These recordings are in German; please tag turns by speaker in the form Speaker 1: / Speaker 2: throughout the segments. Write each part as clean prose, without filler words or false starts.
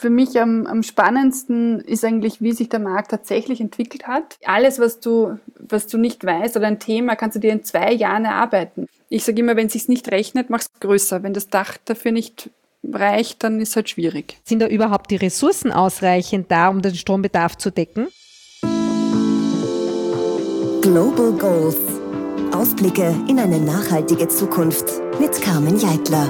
Speaker 1: Für mich am spannendsten ist eigentlich, wie sich der Markt tatsächlich entwickelt hat. Alles, was du nicht weißt oder ein Thema, kannst du dir in 2 Jahren erarbeiten. Ich sage immer, wenn es sich nicht rechnet, mach es größer. Wenn das Dach dafür nicht reicht, dann ist es halt schwierig.
Speaker 2: Sind da überhaupt die Ressourcen ausreichend da, um den Strombedarf zu decken?
Speaker 3: Global Goals. Ausblicke in eine nachhaltige Zukunft mit Carmen Jeitler.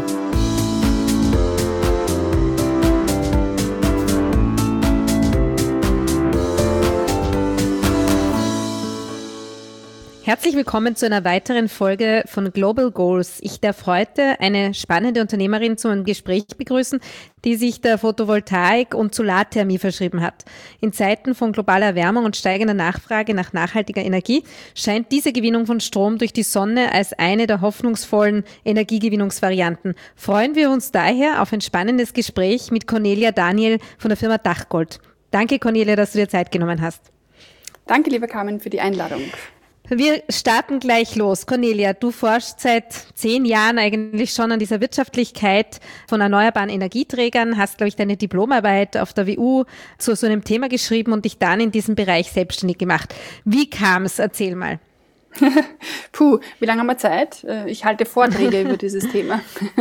Speaker 2: Herzlich willkommen zu einer weiteren Folge von Global Goals. Ich darf heute eine spannende Unternehmerin zu einem Gespräch begrüßen, die sich der Photovoltaik und Solarthermie verschrieben hat. In Zeiten von globaler Erwärmung und steigender Nachfrage nach nachhaltiger Energie scheint diese Gewinnung von Strom durch die Sonne als eine der hoffnungsvollen Energiegewinnungsvarianten. Freuen wir uns daher auf ein spannendes Gespräch mit Cornelia Daniel von der Firma Dachgold. Danke, Cornelia, dass du dir Zeit genommen hast.
Speaker 1: Danke, liebe Carmen, für die Einladung.
Speaker 2: Wir starten gleich los. Cornelia, du forschst seit 10 Jahren eigentlich schon an dieser Wirtschaftlichkeit von erneuerbaren Energieträgern, hast, glaube ich, deine Diplomarbeit auf der WU zu so einem Thema geschrieben und dich dann in diesem Bereich selbstständig gemacht. Wie kam es? Erzähl mal.
Speaker 1: Wie lange haben wir Zeit? Ich halte Vorträge über dieses Thema.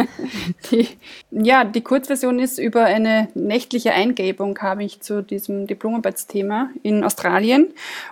Speaker 1: Die Kurzversion ist, über eine nächtliche Eingebung habe ich zu diesem Diplomarbeitsthema in Australien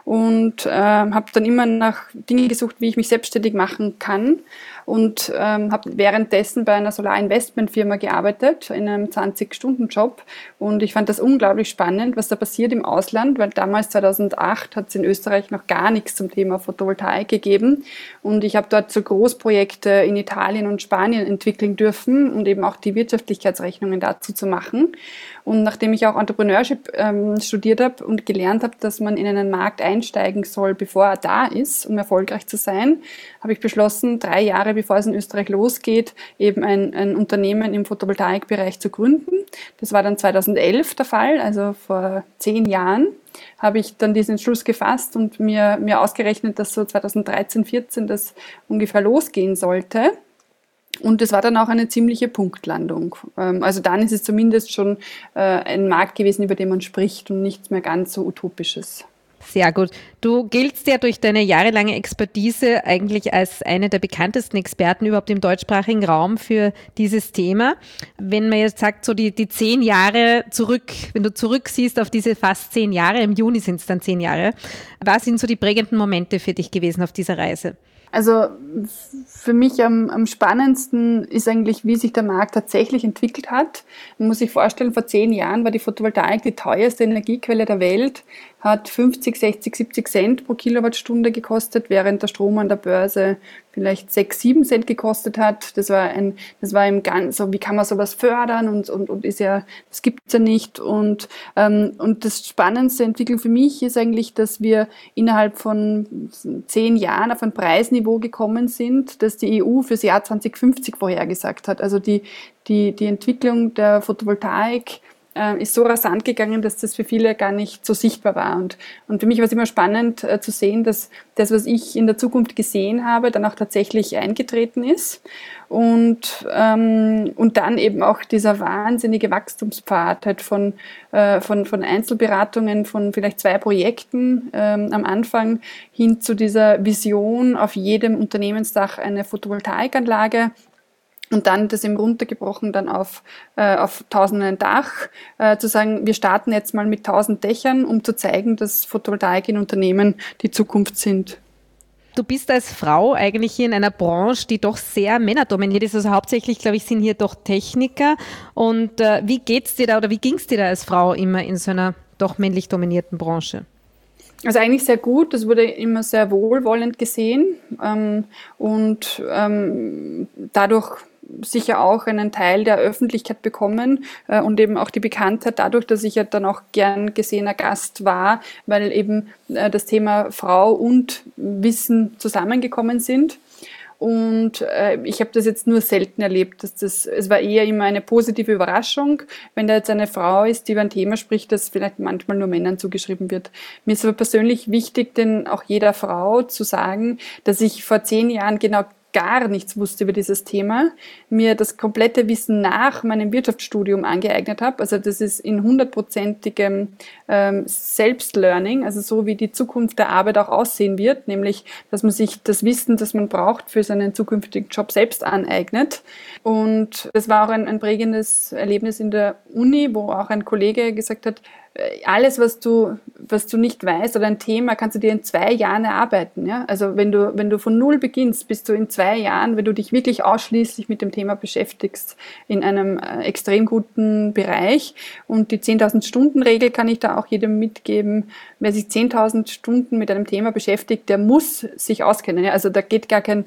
Speaker 1: und habe dann immer nach Dingen gesucht, wie ich mich selbstständig machen kann. Und habe währenddessen bei einer Solarinvestmentfirma gearbeitet, in einem 20-Stunden-Job. Und ich fand das unglaublich spannend, was da passiert im Ausland, weil damals, 2008, hat es in Österreich noch gar nichts zum Thema Photovoltaik gegeben. Und ich habe dort so Großprojekte in Italien und Spanien entwickeln dürfen und eben auch die Wirtschaftlichkeitsrechnungen dazu zu machen. Und nachdem ich auch Entrepreneurship studiert habe und gelernt habe, dass man in einen Markt einsteigen soll, bevor er da ist, um erfolgreich zu sein, habe ich beschlossen, 3 Jahre bevor es in Österreich losgeht, eben ein Unternehmen im Photovoltaikbereich zu gründen. Das war dann 2011 der Fall, also vor 10 Jahren habe ich dann diesen Entschluss gefasst und mir ausgerechnet, dass so 2013, 14 das ungefähr losgehen sollte. Und das war dann auch eine ziemliche Punktlandung. Also dann ist es zumindest schon ein Markt gewesen, über den man spricht und nichts mehr ganz so Utopisches.
Speaker 2: Sehr gut. Du giltst ja durch deine jahrelange Expertise eigentlich als eine der bekanntesten Experten überhaupt im deutschsprachigen Raum für dieses Thema. Wenn man jetzt sagt, so die 10 Jahre zurück, wenn du zurücksiehst auf diese fast 10 Jahre, im Juni sind es dann 10 Jahre, was sind so die prägenden Momente für dich gewesen auf dieser Reise?
Speaker 1: Also für mich am spannendsten ist eigentlich, wie sich der Markt tatsächlich entwickelt hat. Man muss sich vorstellen, vor 10 Jahren war die Photovoltaik die teuerste Energiequelle der Welt, hat 50, 60, 70 Cent pro Kilowattstunde gekostet, während der Strom an der Börse vielleicht 6, 7 Cent gekostet hat. Das war im Ganzen, wie kann man sowas fördern und ist ja, das gibt's ja nicht. Und das spannendste Entwicklung für mich ist eigentlich, dass wir innerhalb von 10 Jahren auf ein Preisniveau gekommen sind, das die EU fürs Jahr 2050 vorhergesagt hat. Also die Entwicklung der Photovoltaik ist so rasant gegangen, dass das für viele gar nicht so sichtbar war. Und für mich war es immer spannend zu sehen, dass das, was ich in der Zukunft gesehen habe, dann auch tatsächlich eingetreten ist. Und dann eben auch dieser wahnsinnige Wachstumspfad halt von Einzelberatungen, von vielleicht 2 Projekten am Anfang hin zu dieser Vision, auf jedem Unternehmensdach eine Photovoltaikanlage. Und dann das eben runtergebrochen dann auf 1000 Dach, zu sagen, wir starten jetzt mal mit 1000 Dächern, um zu zeigen, dass Photovoltaik in Unternehmen die Zukunft sind.
Speaker 2: Du bist als Frau eigentlich hier in einer Branche, die doch sehr männerdominiert ist. Also hauptsächlich, glaube ich, sind hier doch Techniker. Und wie geht's dir da oder wie ging's dir da als Frau immer in so einer doch männlich dominierten Branche?
Speaker 1: Also eigentlich sehr gut, das wurde immer sehr wohlwollend gesehen und dadurch sicher auch einen Teil der Öffentlichkeit bekommen und eben auch die Bekanntheit dadurch, dass ich ja dann auch gern gesehener Gast war, weil eben das Thema Frau und Wissen zusammengekommen sind. Und ich habe das jetzt nur selten erlebt. Es war eher immer eine positive Überraschung, wenn da jetzt eine Frau ist, die über ein Thema spricht, das vielleicht manchmal nur Männern zugeschrieben wird. Mir ist aber persönlich wichtig, denn auch jeder Frau zu sagen, dass ich vor 10 Jahren genau gar nichts wusste über dieses Thema, mir das komplette Wissen nach meinem Wirtschaftsstudium angeeignet habe. Also das ist in 100%igem Selbstlearning, also so wie die Zukunft der Arbeit auch aussehen wird, nämlich, dass man sich das Wissen, das man braucht für seinen zukünftigen Job selbst aneignet. Und das war auch ein prägendes Erlebnis in der Uni, wo auch ein Kollege gesagt hat, alles, was du nicht weißt oder ein Thema, kannst du dir in 2 Jahren erarbeiten. Ja? Also wenn du von null beginnst, bist du in 2 Jahren, wenn du dich wirklich ausschließlich mit dem Thema beschäftigst, in einem extrem guten Bereich. Und die 10.000-Stunden-Regel kann ich da auch jedem mitgeben. Wer sich 10.000 Stunden mit einem Thema beschäftigt, der muss sich auskennen. Ja? Also da geht gar kein...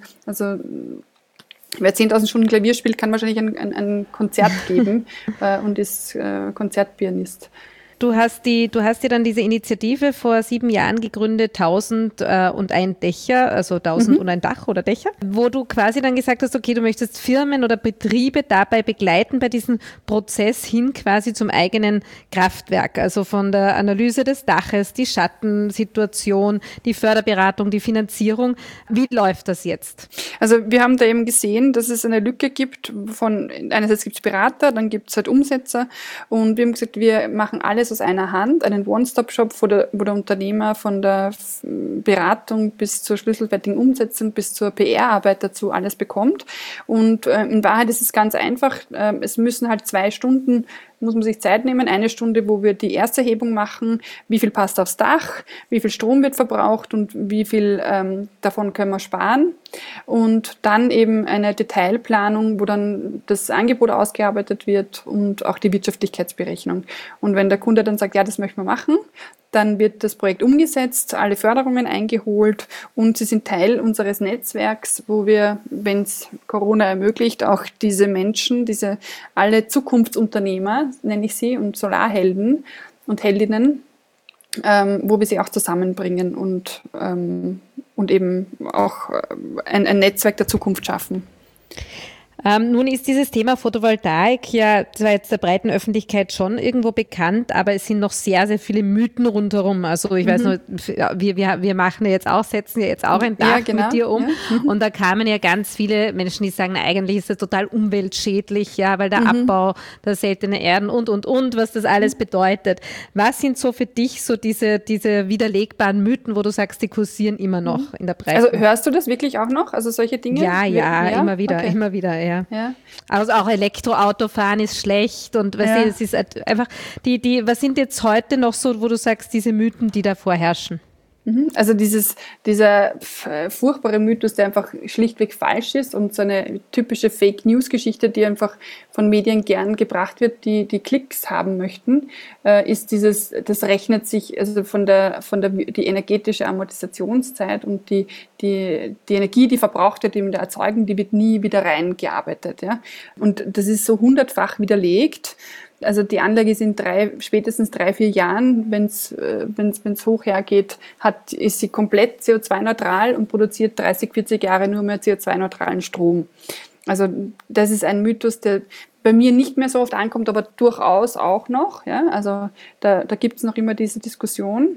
Speaker 1: Wer 10.000 Stunden Klavier spielt, kann wahrscheinlich ein Konzert geben und ist Konzertpianist.
Speaker 2: Du hast dir dann diese Initiative vor 7 Jahren gegründet, 1001 Dächer, also 1001 Dach oder Dächer, wo du quasi dann gesagt hast, okay, du möchtest Firmen oder Betriebe dabei begleiten, bei diesem Prozess hin quasi zum eigenen Kraftwerk, also von der Analyse des Daches, die Schattensituation, die Förderberatung, die Finanzierung. Wie läuft das jetzt?
Speaker 1: Also wir haben da eben gesehen, dass es eine Lücke gibt einerseits gibt es Berater, dann gibt es halt Umsetzer und wir haben gesagt, wir machen alles aus einer Hand, einen One-Stop-Shop, wo der Unternehmer von der Beratung bis zur schlüsselfertigen Umsetzung bis zur PR-Arbeit dazu alles bekommt. Und in Wahrheit ist es ganz einfach. Es müssen halt 2 Stunden, muss man sich Zeit nehmen. 1 Stunde, wo wir die Ersterhebung machen, wie viel passt aufs Dach, wie viel Strom wird verbraucht und wie viel davon können wir sparen. Und dann eben eine Detailplanung, wo dann das Angebot ausgearbeitet wird und auch die Wirtschaftlichkeitsberechnung. Und wenn der Kunde dann sagt, ja, das möchten wir machen, dann wird das Projekt umgesetzt, alle Förderungen eingeholt und sie sind Teil unseres Netzwerks, wo wir, wenn es Corona ermöglicht, auch diese Menschen, alle Zukunftsunternehmer, nenne ich sie, und Solarhelden und Heldinnen, wo wir sie auch zusammenbringen und eben auch ein Netzwerk der Zukunft schaffen.
Speaker 2: Nun ist dieses Thema Photovoltaik ja zwar jetzt der breiten Öffentlichkeit schon irgendwo bekannt, aber es sind noch sehr, sehr viele Mythen rundherum. Also ich weiß noch, wir machen ja jetzt auch, setzen ja jetzt auch ein Dach mit dir um. Ja. Und da kamen ja ganz viele Menschen, die sagen, eigentlich ist das total umweltschädlich, ja, weil der Abbau der seltenen Erden und, was das alles bedeutet. Was sind so für dich so diese widerlegbaren Mythen, wo du sagst, die kursieren immer noch in der Breite?
Speaker 1: Also hörst du das wirklich auch noch? Also solche Dinge?
Speaker 2: Ja, immer wieder, ja. Also auch Elektroautofahren ist schlecht und es ist einfach, was sind jetzt heute noch so, wo du sagst, diese Mythen, die da vorherrschen?
Speaker 1: Also dieser furchtbare Mythos, der einfach schlichtweg falsch ist und so eine typische Fake-News-Geschichte, die einfach von Medien gern gebracht wird, die Klicks haben möchten, ist das rechnet sich, also die energetische Amortisationszeit und die Energie, die verbraucht wird in der Erzeugung, die wird nie wieder reingearbeitet, ja. Und das ist so 100-fach widerlegt. Also die Anlage ist in spätestens 3-4 Jahren, wenn's hoch hergeht, ist sie komplett CO2-neutral und produziert 30-40 Jahre nur mehr CO2-neutralen Strom. Also das ist ein Mythos, der bei mir nicht mehr so oft ankommt, aber durchaus auch noch. Ja? Also da gibt es noch immer diese Diskussion.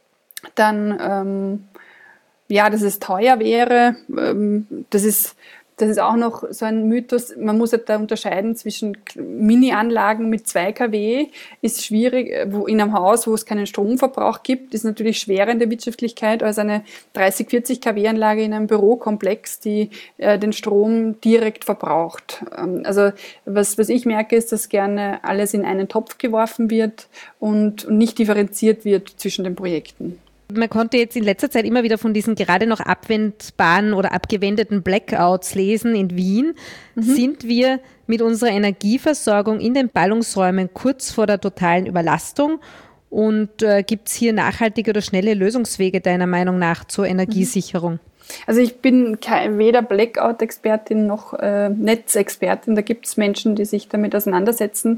Speaker 1: Dann, dass es teuer wäre, das ist auch noch so ein Mythos. Man muss halt da unterscheiden zwischen Mini-Anlagen mit 2 kW, ist schwierig, in einem Haus, wo es keinen Stromverbrauch gibt, ist natürlich schwerer in der Wirtschaftlichkeit als eine 30-40 kW-Anlage in einem Bürokomplex, die den Strom direkt verbraucht. Also was ich merke, ist, dass gerne alles in einen Topf geworfen wird und nicht differenziert wird zwischen den Projekten.
Speaker 2: Man konnte jetzt in letzter Zeit immer wieder von diesen gerade noch abwendbaren oder abgewendeten Blackouts lesen in Wien. Sind wir mit unserer Energieversorgung in den Ballungsräumen kurz vor der totalen Überlastung? Und gibt es hier nachhaltige oder schnelle Lösungswege deiner Meinung nach zur Energiesicherung?
Speaker 1: Also ich bin weder Blackout-Expertin noch Netzexpertin. Da gibt es Menschen, die sich damit auseinandersetzen.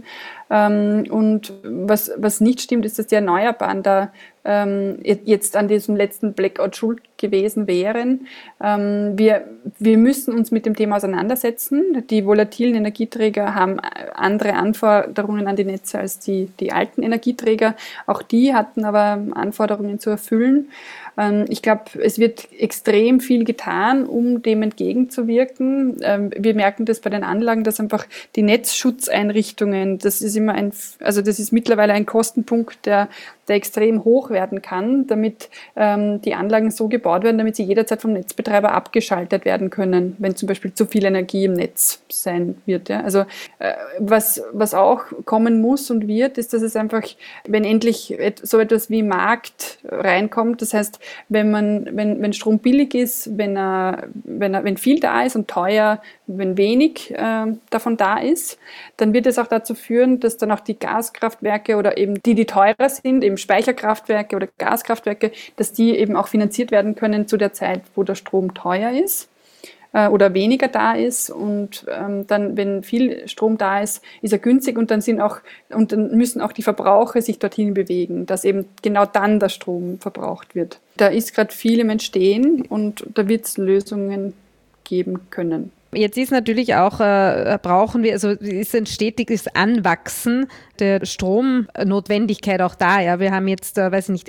Speaker 1: Und was nicht stimmt, ist, dass die Erneuerbaren da jetzt an diesem letzten Blackout schuld gewesen wären. Wir müssen uns mit dem Thema auseinandersetzen. Die volatilen Energieträger haben andere Anforderungen an die Netze als die alten Energieträger. Auch die hatten aber Anforderungen zu erfüllen. Ich glaube, es wird extrem viel getan, um dem entgegenzuwirken. Wir merken das bei den Anlagen, dass einfach die Netzschutzeinrichtungen, das ist mittlerweile ein Kostenpunkt, der extrem hoch werden kann, damit die Anlagen so gebaut werden, damit sie jederzeit vom Netzbetreiber abgeschaltet werden können, wenn zum Beispiel zu viel Energie im Netz sein wird. Ja. Also was auch kommen muss und wird, ist, dass es einfach, wenn endlich so etwas wie Markt reinkommt, das heißt, wenn Strom billig ist, wenn viel da ist und teuer, wenn wenig davon da ist, dann wird es auch dazu führen, dass dann auch die Gaskraftwerke oder eben die teurer sind, eben Speicherkraftwerke oder Gaskraftwerke, dass die eben auch finanziert werden können zu der Zeit, wo der Strom teuer ist oder weniger da ist, und dann, wenn viel Strom da ist, ist er günstig, und dann müssen auch die Verbraucher sich dorthin bewegen, dass eben genau dann der Strom verbraucht wird. Da ist gerade viel im Entstehen, und da wird es Lösungen geben können.
Speaker 2: Jetzt ist natürlich auch, ist ein stetiges Anwachsen der Stromnotwendigkeit auch da. Ja, wir haben jetzt,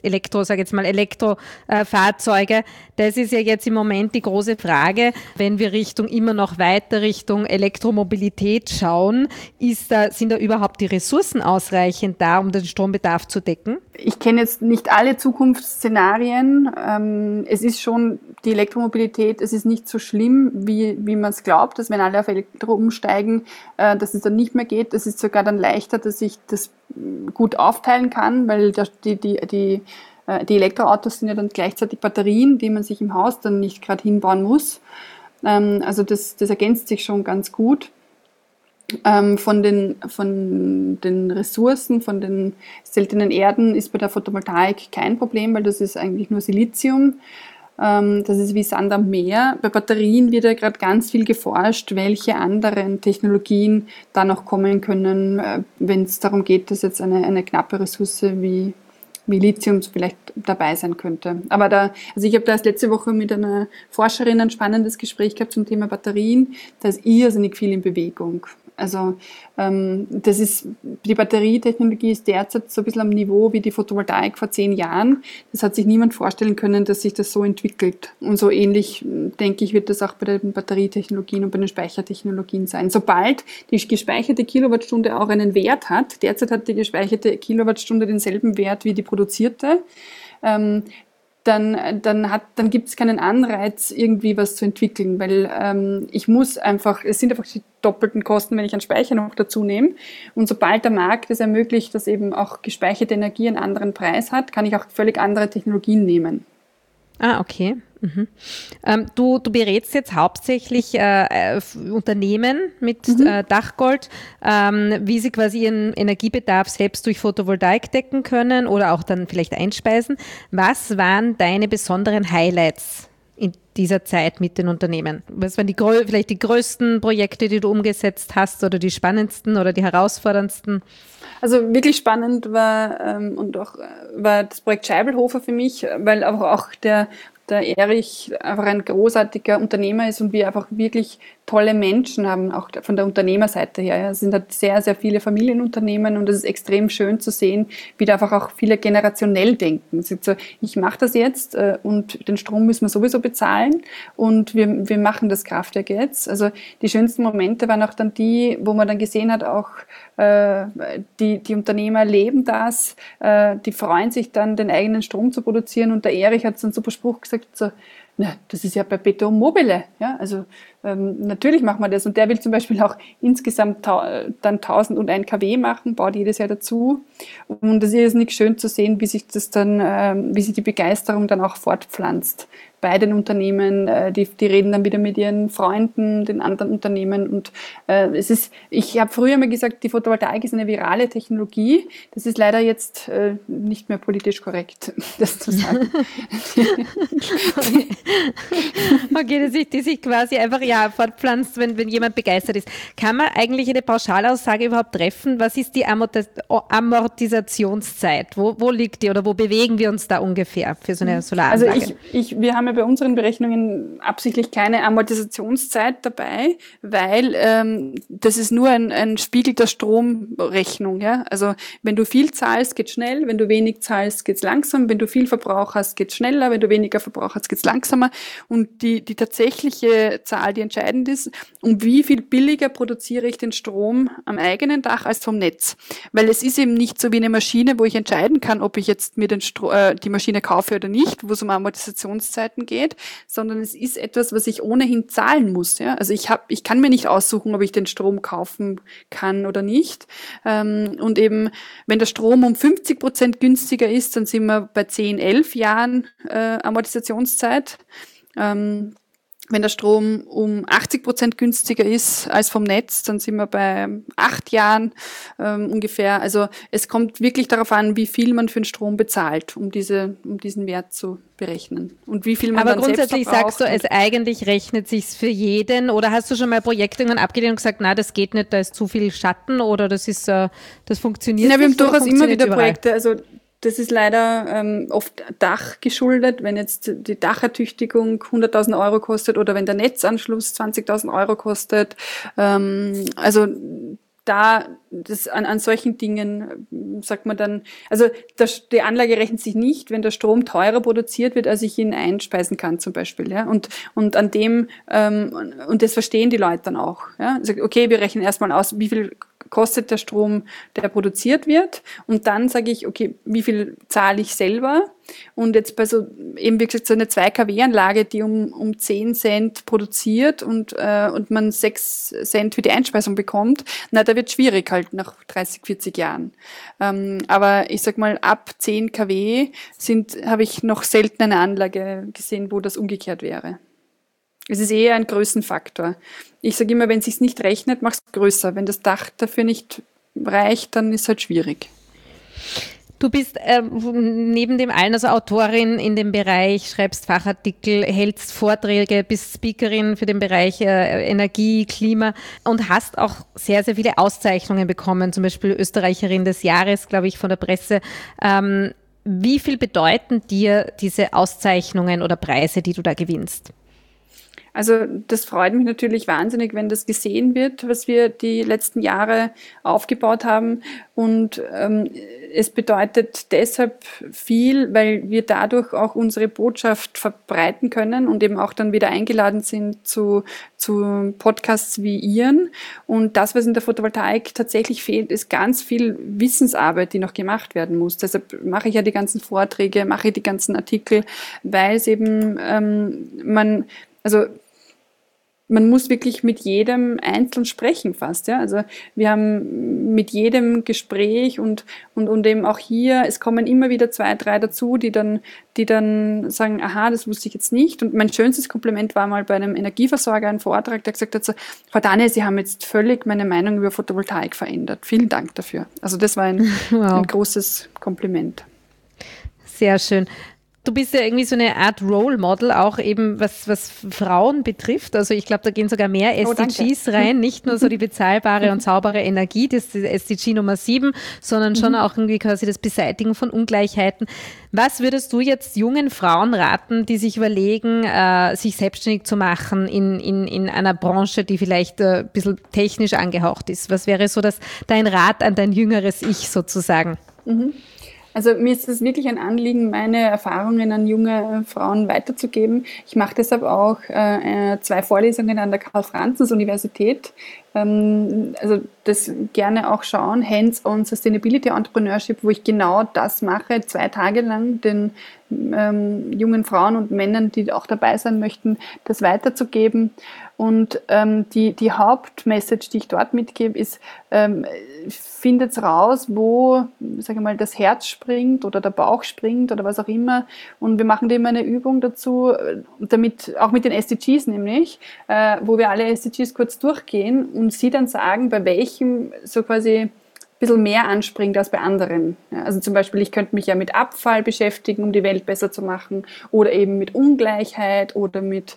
Speaker 2: Elektrofahrzeuge. Das ist ja jetzt im Moment die große Frage, wenn wir immer noch weiter Richtung Elektromobilität schauen, sind da überhaupt die Ressourcen ausreichend da, um den Strombedarf zu decken?
Speaker 1: Ich kenne jetzt nicht alle Zukunftsszenarien. Es ist schon die Elektromobilität, es ist nicht so schlimm, wie man es glaubt, dass wenn alle auf Elektro umsteigen, dass es dann nicht mehr geht. Es ist sogar dann leichter, dass ich das gut aufteilen kann, weil die Elektroautos sind ja dann gleichzeitig Batterien, die man sich im Haus dann nicht gerade hinbauen muss. Also das ergänzt sich schon ganz gut. Von den Ressourcen, von den seltenen Erden ist bei der Photovoltaik kein Problem, weil das ist eigentlich nur Silizium. Das ist wie Sand am Meer. Bei Batterien wird ja gerade ganz viel geforscht, welche anderen Technologien da noch kommen können, wenn es darum geht, dass jetzt eine knappe Ressource wie Lithium vielleicht dabei sein könnte. Aber ich habe da erst letzte Woche mit einer Forscherin ein spannendes Gespräch gehabt zum Thema Batterien. Da ist irrsinnig viel in Bewegung. Also die Batterietechnologie ist derzeit so ein bisschen am Niveau wie die Photovoltaik vor 10 Jahren. Das hat sich niemand vorstellen können, dass sich das so entwickelt. Und so ähnlich, denke ich, wird das auch bei den Batterietechnologien und bei den Speichertechnologien sein. Sobald die gespeicherte Kilowattstunde auch einen Wert hat, derzeit hat die gespeicherte Kilowattstunde denselben Wert wie die produzierte, dann gibt es keinen Anreiz, irgendwie was zu entwickeln, weil es sind einfach die doppelten Kosten, wenn ich einen Speicher noch dazu nehme. Und sobald der Markt es ermöglicht, dass eben auch gespeicherte Energie einen anderen Preis hat, kann ich auch völlig andere Technologien nehmen.
Speaker 2: Ah, okay. Mhm. Du berätst jetzt hauptsächlich Unternehmen mit Dachgold, wie sie quasi ihren Energiebedarf selbst durch Photovoltaik decken können oder auch dann vielleicht einspeisen. Was waren deine besonderen Highlights in dieser Zeit mit den Unternehmen? Was waren vielleicht die größten Projekte, die du umgesetzt hast, oder die spannendsten oder die herausforderndsten?
Speaker 1: Also wirklich spannend war das Projekt Scheibelhofer für mich, weil auch der Erich einfach ein großartiger Unternehmer ist und wir einfach wirklich tolle Menschen haben, auch von der Unternehmerseite her. Es sind halt sehr, sehr viele Familienunternehmen, und es ist extrem schön zu sehen, wie da einfach auch viele generationell denken. Es ist so, ich mache das jetzt und den Strom müssen wir sowieso bezahlen und wir machen das Kraftwerk jetzt. Also die schönsten Momente waren auch dann die, wo man dann gesehen hat, auch die Unternehmer leben das, die freuen sich dann, den eigenen Strom zu produzieren, und der Erich hat so einen super Spruch gesagt, so, na, das ist ja Perpetuum mobile, ja, also natürlich machen wir das, und der will zum Beispiel auch insgesamt dann 1001 kW machen, baut jedes Jahr dazu, und das ist nicht schön zu sehen, wie sich die Begeisterung dann auch fortpflanzt bei den Unternehmen, die reden dann wieder mit ihren Freunden, den anderen Unternehmen, und ich habe früher mal gesagt, die Photovoltaik ist eine virale Technologie, das ist leider jetzt nicht mehr politisch korrekt, das zu sagen.
Speaker 2: Okay, die sich quasi einfach fortpflanzt, wenn jemand begeistert ist. Kann man eigentlich eine Pauschalaussage überhaupt treffen? Was ist die Amortisationszeit? Wo liegt die oder wo bewegen wir uns da ungefähr für so eine Solaranlage?
Speaker 1: Also wir haben ja bei unseren Berechnungen absichtlich keine Amortisationszeit dabei, weil das ist nur ein Spiegel der Stromrechnung. Ja? Also wenn du viel zahlst, geht's schnell, wenn du wenig zahlst, geht's langsam, wenn du viel Verbrauch hast, geht's schneller, wenn du weniger Verbrauch hast, geht's langsamer. Und die tatsächliche Zahl, die entscheidend ist, um wie viel billiger produziere ich den Strom am eigenen Dach als vom Netz. Weil es ist eben nicht so wie eine Maschine, wo ich entscheiden kann, ob ich jetzt mir die Maschine kaufe oder nicht, wo es um Amortisationszeiten geht, sondern es ist etwas, was ich ohnehin zahlen muss. Ja? Also ich kann mir nicht aussuchen, ob ich den Strom kaufen kann oder nicht. Und eben, wenn der Strom um 50% günstiger ist, dann sind wir bei 10, 11 Jahren Amortisationszeit. Wenn der Strom um 80% günstiger ist als vom Netz, dann sind wir bei 8 Jahren ungefähr. Also es kommt wirklich darauf an, wie viel man für den Strom bezahlt, um diesen Wert zu berechnen. Und wie viel man
Speaker 2: aber
Speaker 1: dann
Speaker 2: grundsätzlich
Speaker 1: selbst
Speaker 2: sagst du, es eigentlich rechnet sich's für jeden, oder hast du schon mal Projekte abgelehnt und gesagt, na, das geht nicht, da ist zu viel Schatten oder das funktioniert nicht?
Speaker 1: Wir haben durchaus immer wieder
Speaker 2: überall?
Speaker 1: Projekte, also das ist leider oft Dach geschuldet, wenn jetzt die Dachertüchtigung 100.000 Euro kostet oder wenn der Netzanschluss 20.000 Euro kostet. Also an solchen Dingen sagt man dann, also die Anlage rechnet sich nicht, wenn der Strom teurer produziert wird, als ich ihn einspeisen kann zum Beispiel. Ja? Und an dem, und das verstehen die Leute dann auch. Ja? Also, okay, wir rechnen erstmal aus, wie viel kostet der Strom, der produziert wird. Und dann sage ich, okay, wie viel zahle ich selber? Und jetzt bei eben wie gesagt, so eine 2 kW-Anlage, die um 10 Cent produziert und man 6 Cent für die Einspeisung bekommt, da wird es schwierig halt nach 30, 40 Jahren. Aber ich sag mal, ab 10 kW habe ich noch selten eine Anlage gesehen, wo das umgekehrt wäre. Es ist eher ein Größenfaktor. Ich sage immer, wenn es sich nicht rechnet, mach es größer. Wenn das Dach dafür nicht reicht, dann ist es halt schwierig.
Speaker 2: Du bist neben dem allen, also Autorin in dem Bereich, schreibst Fachartikel, hältst Vorträge, bist Speakerin für den Bereich Energie, Klima und hast auch sehr, sehr viele Auszeichnungen bekommen, zum Beispiel Österreicherin des Jahres, glaube ich, von der Presse. Wie viel bedeuten dir diese Auszeichnungen oder Preise, die du da gewinnst?
Speaker 1: Also das freut mich natürlich wahnsinnig, wenn das gesehen wird, was wir die letzten Jahre aufgebaut haben. Und es bedeutet deshalb viel, weil wir dadurch auch unsere Botschaft verbreiten können und eben auch dann wieder eingeladen sind zu Podcasts wie Ihren. Und das, was in der Photovoltaik tatsächlich fehlt, ist ganz viel Wissensarbeit, die noch gemacht werden muss. Deshalb mache ich ja die ganzen Vorträge, mache die ganzen Artikel, weil es eben man muss wirklich mit jedem einzeln sprechen fast, ja. Also wir haben mit jedem Gespräch und eben auch hier, es kommen immer wieder 2, 3 dazu, die dann sagen, aha, das wusste ich jetzt nicht. Und mein schönstes Kompliment war mal bei einem Energieversorger, ein Vortrag, der gesagt hat so, Frau Daniel, Sie haben jetzt völlig meine Meinung über Photovoltaik verändert. Vielen Dank dafür. Also das war ein großes Kompliment.
Speaker 2: Sehr schön. Du bist ja irgendwie so eine Art Role Model, auch eben was Frauen betrifft. Also ich glaube, da gehen sogar mehr SDGs rein, nicht nur so die bezahlbare und saubere Energie, das ist die SDG Nummer 7, sondern schon auch irgendwie quasi das Beseitigen von Ungleichheiten. Was würdest du jetzt jungen Frauen raten, die sich überlegen, sich selbstständig zu machen in einer Branche, die vielleicht ein bisschen technisch angehaucht ist? Was wäre so dein Rat an dein jüngeres Ich sozusagen?
Speaker 1: Also mir ist es wirklich ein Anliegen, meine Erfahrungen an junge Frauen weiterzugeben. Ich mache deshalb auch 2 Vorlesungen an der Karl-Franzens-Universität. Also das gerne auch schauen, Hands-on Sustainability Entrepreneurship, wo ich genau das mache, 2 Tage lang den jungen Frauen und Männern, die auch dabei sein möchten, das weiterzugeben. Und die Hauptmessage, die ich dort mitgebe, ist, findet raus, wo, sage ich mal, das Herz springt oder der Bauch springt oder was auch immer. Und wir machen immer eine Übung dazu, damit auch mit den SDGs nämlich, wo wir alle SDGs kurz durchgehen und sie dann sagen, bei welchem so quasi bisschen mehr anspringt als bei anderen. Ja, also zum Beispiel, ich könnte mich ja mit Abfall beschäftigen, um die Welt besser zu machen, oder eben mit Ungleichheit oder mit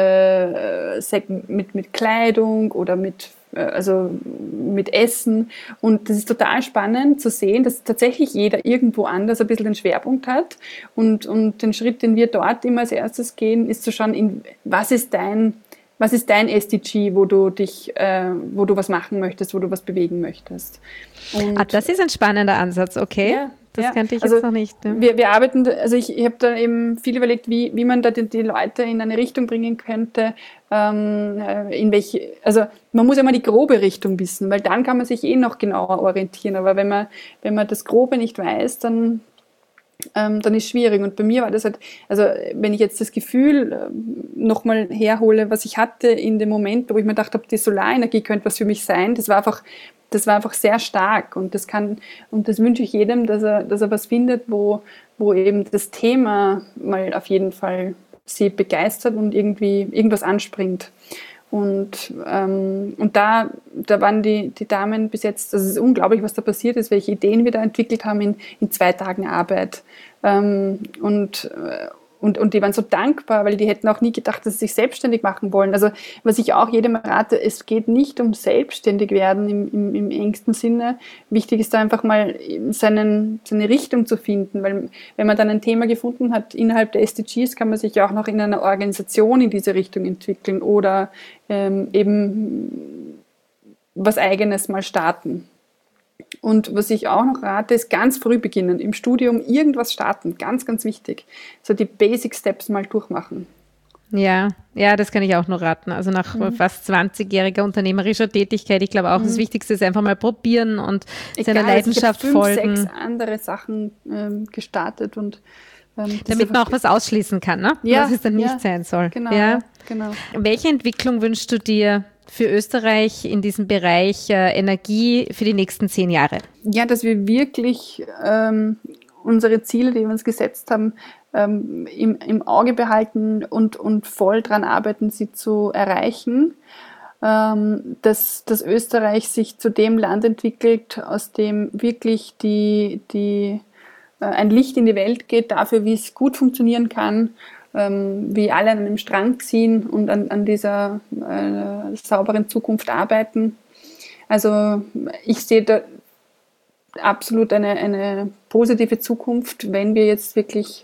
Speaker 1: Kleidung oder mit Essen. Und das ist total spannend zu sehen, dass tatsächlich jeder irgendwo anders ein bisschen den Schwerpunkt hat. Und den Schritt, den wir dort immer als erstes gehen, ist zu schauen, was ist dein SDG, wo du was machen möchtest, wo du was bewegen möchtest. Und
Speaker 2: das ist ein spannender Ansatz, okay. Ja, das kannte ich jetzt noch nicht. Ne?
Speaker 1: Wir arbeiten, also ich habe da eben viel überlegt, wie man da die Leute in eine Richtung bringen könnte, also man muss ja mal die grobe Richtung wissen, weil dann kann man sich noch genauer orientieren, aber wenn man das Grobe nicht weiß, dann ist schwierig. Und bei mir war das halt, also wenn ich jetzt das Gefühl nochmal herhole, was ich hatte in dem Moment, wo ich mir gedacht habe, die Solarenergie könnte was für mich sein, das war einfach sehr stark. Und das wünsche ich jedem, dass er was findet, wo eben das Thema mal auf jeden Fall sie begeistert und irgendwie irgendwas anspringt. Und da waren die Damen bis jetzt, also es ist unglaublich, was da passiert ist, welche Ideen wir da entwickelt haben in 2 Tagen Arbeit. Und die waren so dankbar, weil die hätten auch nie gedacht, dass sie sich selbstständig machen wollen. Also was ich auch jedem rate, es geht nicht um selbstständig werden im engsten Sinne. Wichtig ist da einfach mal seine Richtung zu finden, weil wenn man dann ein Thema gefunden hat innerhalb der SDGs, kann man sich ja auch noch in einer Organisation in diese Richtung entwickeln oder eben was Eigenes mal starten. Und was ich auch noch rate, ist ganz früh beginnen, im Studium irgendwas starten, ganz, ganz wichtig. So die Basic Steps mal durchmachen.
Speaker 2: Ja, das kann ich auch nur raten. Also nach fast 20-jähriger unternehmerischer Tätigkeit, ich glaube auch, das Wichtigste ist einfach mal probieren und seiner Leidenschaft folgen. Ich habe 5, 6 andere Sachen gestartet und damit man auch was ausschließen kann, ne?
Speaker 1: Ja,
Speaker 2: was es dann nicht sein soll.
Speaker 1: Genau,
Speaker 2: ja.
Speaker 1: Genau.
Speaker 2: Welche Entwicklung wünschst du dir für Österreich in diesem Bereich Energie für die nächsten 10 Jahre?
Speaker 1: Ja, dass wir wirklich unsere Ziele, die wir uns gesetzt haben, im Auge behalten und voll dran arbeiten, sie zu erreichen. Dass Österreich sich zu dem Land entwickelt, aus dem wirklich ein Licht in die Welt geht, dafür, wie es gut funktionieren kann, wie alle an einem Strang ziehen und an dieser sauberen Zukunft arbeiten. Also ich sehe da absolut eine positive Zukunft, wenn wir jetzt wirklich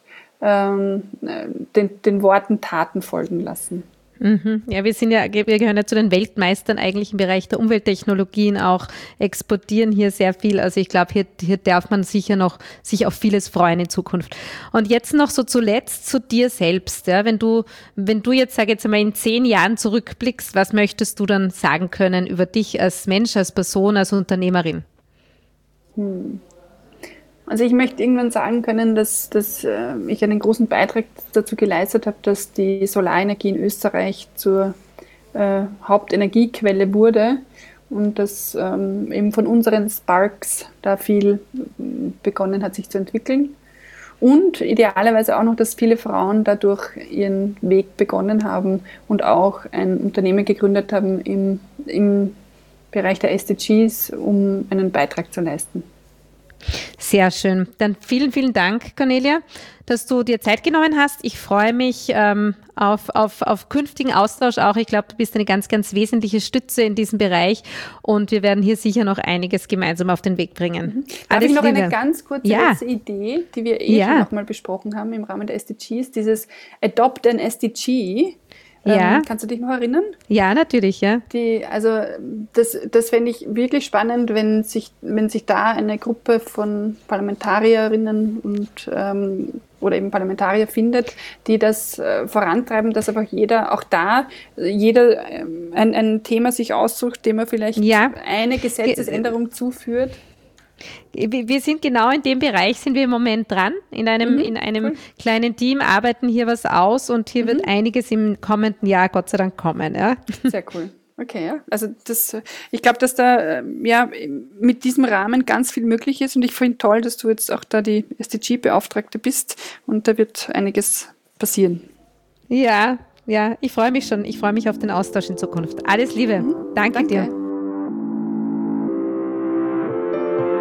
Speaker 1: den Worten Taten folgen lassen.
Speaker 2: Ja, wir gehören ja zu den Weltmeistern eigentlich im Bereich der Umwelttechnologien auch, exportieren hier sehr viel. Also ich glaube, hier darf man sicher noch sich auf vieles freuen in Zukunft. Und jetzt noch so zuletzt zu dir selbst. Ja, wenn du jetzt, sage jetzt einmal, in 10 Jahren zurückblickst, was möchtest du dann sagen können über dich als Mensch, als Person, als Unternehmerin?
Speaker 1: Also ich möchte irgendwann sagen können, dass ich einen großen Beitrag dazu geleistet habe, dass die Solarenergie in Österreich zur Hauptenergiequelle wurde und dass eben von unseren Sparks da viel begonnen hat, sich zu entwickeln. Und idealerweise auch noch, dass viele Frauen dadurch ihren Weg begonnen haben und auch ein Unternehmen gegründet haben im Bereich der SDGs, um einen Beitrag zu leisten.
Speaker 2: Sehr schön. Dann vielen, vielen Dank, Cornelia, dass du dir Zeit genommen hast. Ich freue mich auf künftigen Austausch auch. Ich glaube, du bist eine ganz, ganz wesentliche Stütze in diesem Bereich und wir werden hier sicher noch einiges gemeinsam auf den Weg bringen.
Speaker 1: Darf ich noch eine ganz kurze letzte Idee, die wir schon nochmal besprochen haben im Rahmen der SDGs, dieses Adopt an SDG. Kannst du dich noch erinnern?
Speaker 2: Ja, natürlich, ja.
Speaker 1: Das fände ich wirklich spannend, wenn sich da eine Gruppe von Parlamentarierinnen und oder eben Parlamentarier findet, die das vorantreiben, dass einfach jeder ein Thema sich aussucht, dem er vielleicht eine Gesetzesänderung zuführt.
Speaker 2: Wir sind genau in dem Bereich, sind wir im Moment dran. In einem cool. kleinen Team arbeiten hier was aus und hier wird einiges im kommenden Jahr Gott sei Dank kommen. Ja.
Speaker 1: Sehr cool. Okay, ja. Also ich glaube, dass da mit diesem Rahmen ganz viel möglich ist und ich finde toll, dass du jetzt auch da die SDG-Beauftragte bist und da wird einiges passieren.
Speaker 2: Ja, ich freue mich schon. Ich freue mich auf den Austausch in Zukunft. Alles Liebe. Danke dir.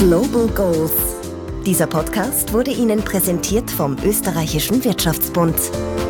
Speaker 3: Global Goals. Dieser Podcast wurde Ihnen präsentiert vom Österreichischen Wirtschaftsbund.